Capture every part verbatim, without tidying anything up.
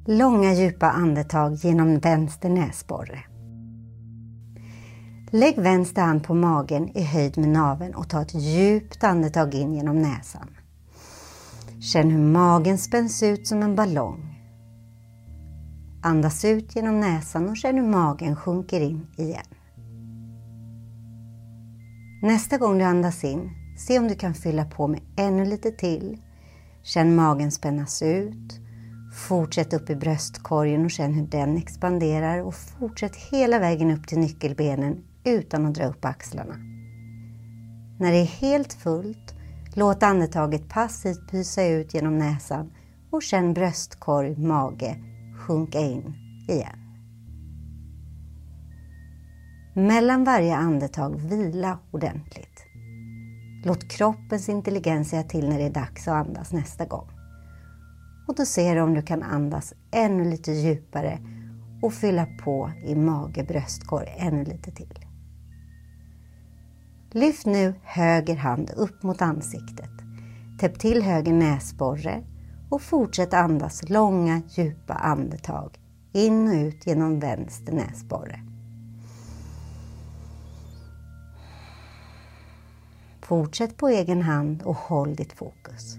Långa djupa andetag genom vänster näsborre. Lägg vänster hand på magen i höjd med naveln och ta ett djupt andetag in genom näsan. Känn hur magen spänns ut som en ballong. Andas ut genom näsan och känn hur magen sjunker in igen. Nästa gång du andas in, se om du kan fylla på med ännu lite till. Känn magen spännas ut. Fortsätt upp i bröstkorgen och känn hur den expanderar och fortsätt hela vägen upp till nyckelbenen utan att dra upp axlarna. När det är helt fullt, låt andetaget passivt pysa ut genom näsan och känn bröstkorg, mage sjunka in igen. Mellan varje andetag vila ordentligt. Låt kroppens intelligens säga till när det är dags att andas nästa gång. Och då ser du om du kan andas ännu lite djupare och fylla på i mage, bröstkorg ännu lite till. Lyft nu höger hand upp mot ansiktet. Täpp till höger näsborre och fortsätt andas långa djupa andetag in och ut genom vänster näsborre. Fortsätt på egen hand och håll ditt fokus.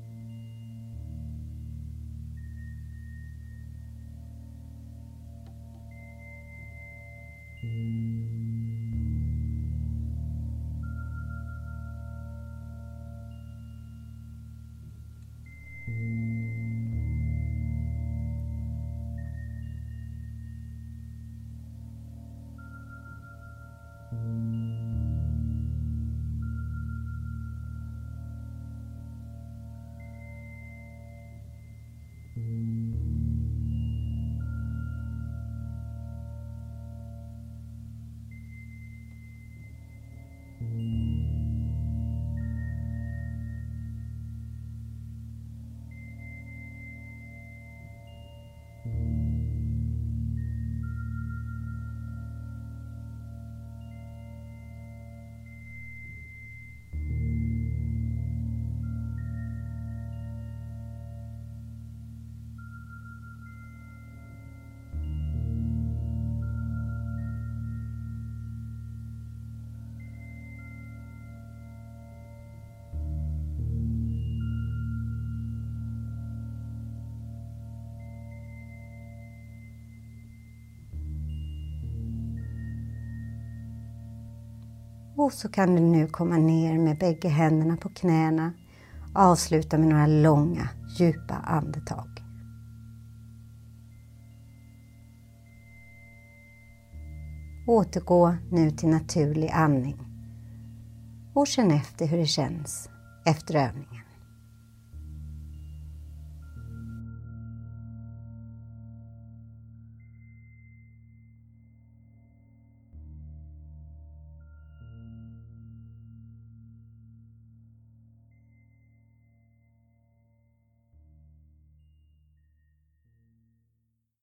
Och så kan du nu komma ner med bägge händerna på knäna. Avsluta med några långa, djupa andetag. Återgå nu till naturlig andning. Och känn efter hur det känns efter övningen.